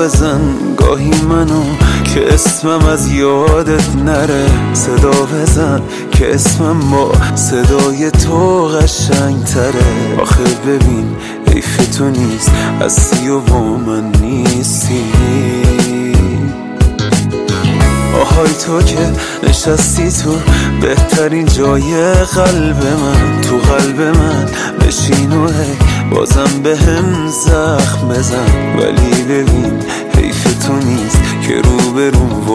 بزن گاهی منو که اسمم از یادت نره. صدا بزن که اسمم با صدای تو قشنگ تره. آخه ببین حیف تو نیست هستی و با من نیستی. آهای تو که نشستی تو بهترین جای قلب من، تو قلب من بشین و هی بازم به هم زخم بزن. ولی ببین حیف تو نیست که روبروم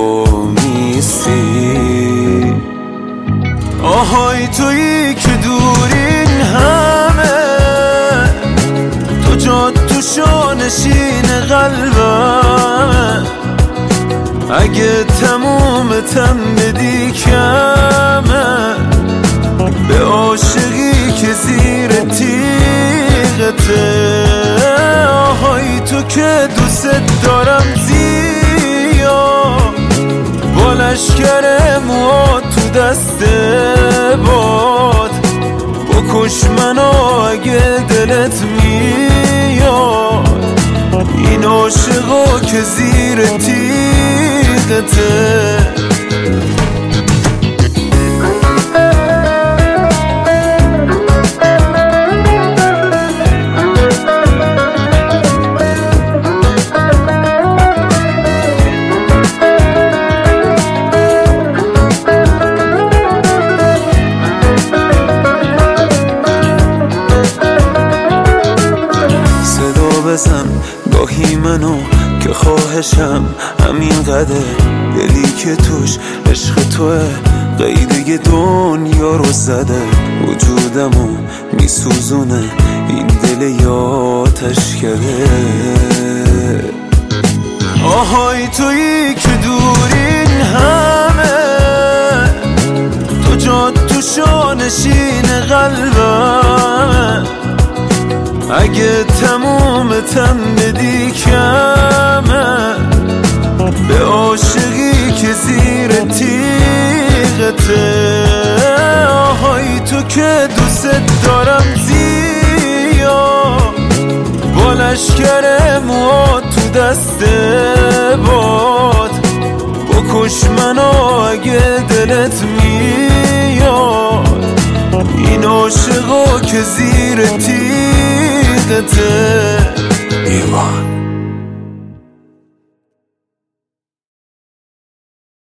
وامیستی. آهای تویی که دورین همه، تو جا تو شانشین قلبم. اگه تمومتم بدی کمه به عاشقی که زیر تیغته. آهای تو که دوست دارم زیاد، با لشکر موها تو دست باد. بکش منو اگه دلت میاد، این عاشقا که زیر تیغته. بزن گاهی منو که خواهشم همین قدر. دلی که توش عشق توه قیده دنیا رو زده. وجودمو میسوزونه این دل یاتش کرده. آهای تویی که دورین همه، تو جا تو شانشین قلبم. اگه تمومتم بدی کمه به عاشقی که زیر تیغته. آهای تو که دوست دارم زیاد، با لشکر موها تو دست باد. بکش منو اگه دلت میاد، این عاشقا که زیر تیغته. ایوان